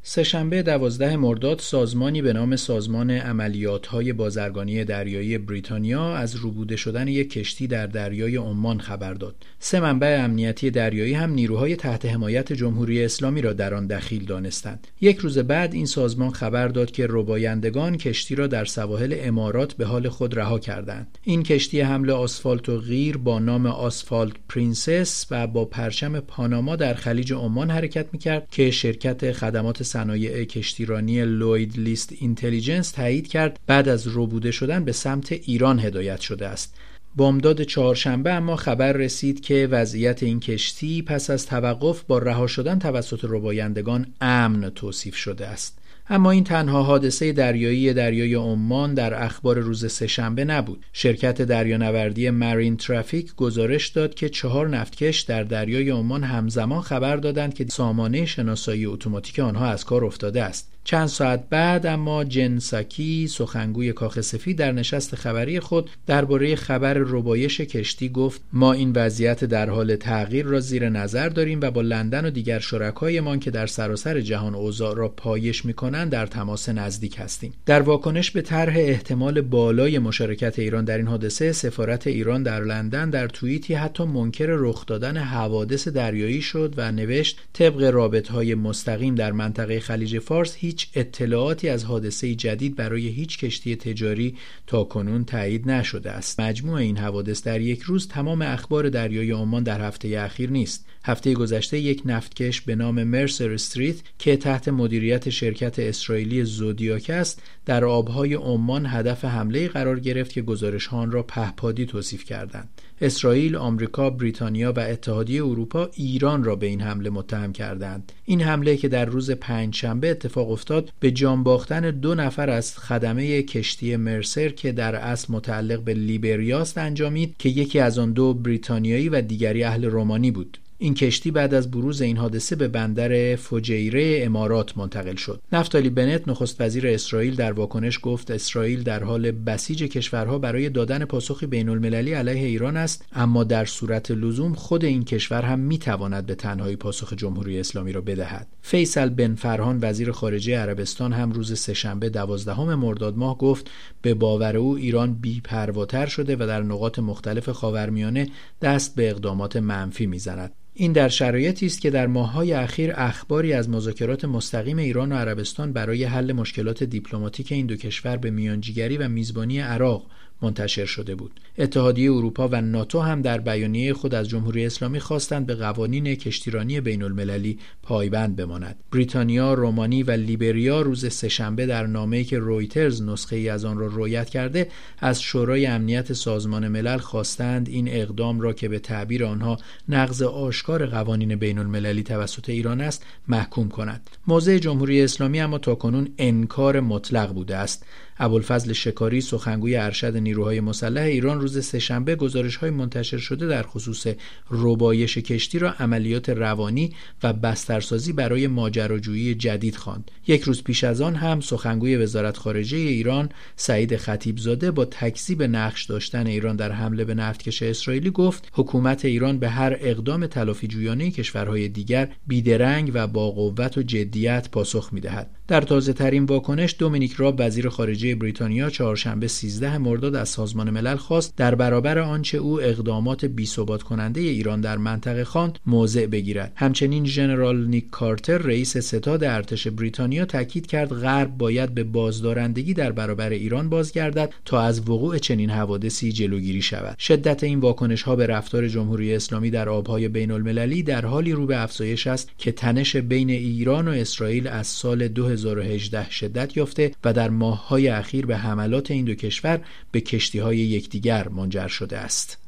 سه‌شنبه 12 مرداد سازمانی به نام سازمان عملیات‌های بازرگانی دریایی بریتانیا از روبوده شدن یک کشتی در دریای عمان خبر داد. 3 منبع امنیتی دریایی هم نیروهای تحت حمایت جمهوری اسلامی را در آن دخیل دانستند. 1 روز بعد این سازمان خبر داد که ربایندگان کشتی را در سواحل امارات به حال خود رها کردند. این کشتی حمل آسفالت و قیر با نام آسفالت پرنسس و با پرچم پاناما در خلیج عمان حرکت می‌کرد که شرکت خدمات صنایع کشتیرانی لوید لیست اینتلیجنس تایید کرد بعد از ربوده شدن به سمت ایران هدایت شده است. بامداد چهارشنبه اما خبر رسید که وضعیت این کشتی پس از توقف با رها شدن توسط ربایندگان امن توصیف شده است. اما این تنها حادثه دریایی عمان در اخبار روز سه‌شنبه نبود. شرکت دریانوردی مارین ترافیک گزارش داد که 4 نفتکش در دریای عمان همزمان خبر دادند که سامانه شناسایی اتوماتیک آنها از کار افتاده است. چند ساعت بعد اما جن ساکی سخنگوی کاخ سفید در نشست خبری خود درباره خبر ربایش کشتی گفت: ما این وضعیت در حال تغییر را زیر نظر داریم و با لندن و دیگر شرکایمان که در سراسر جهان اوضاع را پایش می‌کنند در تماس نزدیک هستیم. در واکنش به طرح احتمال بالای مشارکت ایران در این حادثه، سفارت ایران در لندن در توییتی حتی منکر رخ دادن حوادث دریایی شد و نوشت: طبق رابطه‌های مستقیم در منطقه خلیج فارس هیچ اطلاعاتی از حادثه جدید برای هیچ کشتی تجاری تاکنون تایید نشده است. مجموع این حوادث در یک روز تمام اخبار دریای عمان در هفته اخیر نیست. هفته گذشته یک نفتکش به نام مرسر استریت که تحت مدیریت شرکت اسرائیلی زودیاک است در آبهای عمان هدف حمله قرار گرفت که گزارش‌ها آن را پهپادی توصیف کردند. اسرائیل، آمریکا، بریتانیا و اتحادیه اروپا ایران را به این حمله متهم کردند. این حمله که در روز پنجشنبه اتفاق افتاد به جان باختن 2 نفر از خدمه کشتی مرسر که در اصل متعلق به لیبریاست انجامید که یکی از آن 2 بریتانیایی و دیگری اهل رومانی بود. این کشتی بعد از بروز این حادثه به بندر فجیره امارات منتقل شد. نفتالی بنت نخست وزیر اسرائیل در واکنش گفت اسرائیل در حال بسیج کشورها برای دادن پاسخی بین‌المللی علیه ایران است، اما در صورت لزوم خود این کشور هم میتواند به تنهایی پاسخ جمهوری اسلامی را بدهد. فیصل بن فرهان وزیر خارجه عربستان هم روز سه‌شنبه 12 مرداد ماه گفت به باور او ایران بی‌پرواتر شده و در نقاط مختلف خاورمیانه دست به اقدامات منفی میزند. این در شرایطی است که در ماه‌های اخیر اخباری از مذاکرات مستقیم ایران و عربستان برای حل مشکلات دیپلماتیک این 2 کشور به میانجیگری و میزبانی عراق منتشر شده بود. اتحادیه اروپا و ناتو هم در بیانیه خود از جمهوری اسلامی خواستند به قوانین کشتیرانی بین‌المللی پایبند بماند. بریتانیا، رومانی و لیبریا روز سه‌شنبه در نامه‌ای که رویترز نسخه‌ای از آن را روایت کرده از شورای امنیت سازمان ملل خواستند این اقدام را که به تعبیر آنها نقض آشکار قوانین بین‌المللی توسط ایران است محکوم کند. موضع جمهوری اسلامی اما تاکنون انکار مطلق بوده است. ابوالفضل شکاری سخنگوی ارشد نیروهای مسلح ایران روز سه‌شنبه گزارش‌های منتشر شده در خصوص ربایش کشتی را عملیات روانی و بسترسازی برای ماجراجویی جدید خواند. 1 روز پیش از آن هم سخنگوی وزارت خارجه ایران سعید خطیبزاده با تکذیب نقش داشتن ایران در حمله به نفتکش اسرائیلی گفت حکومت ایران به هر اقدام تلافی‌جویانه کشورهای دیگر بیدرنگ و با قوت و جدیت پاسخ می‌دهد. در تازه‌ترین واکنش دومینیک راب وزیر خارجه بریتانیا چهارشنبه 13 مرداد از سازمان ملل خواست در برابر آنچه او اقدامات بی‌ثبات کننده ایران در منطقه خواند موضع بگیرد. همچنین ژنرال نیک کارتر رئیس ستاد ارتش بریتانیا تاکید کرد غرب باید به بازدارندگی در برابر ایران بازگردد تا از وقوع چنین حوادثی جلوگیری شود. شدت این واکنش‌ها به رفتار جمهوری اسلامی در آب‌های بین‌المللی در حالی رو به افزایش است که تنش بین ایران و اسرائیل از سال 2018 شدت یافته و در ماه‌های اخیر به حملات این 2 کشور به کشتی‌های یکدیگر منجر شده است.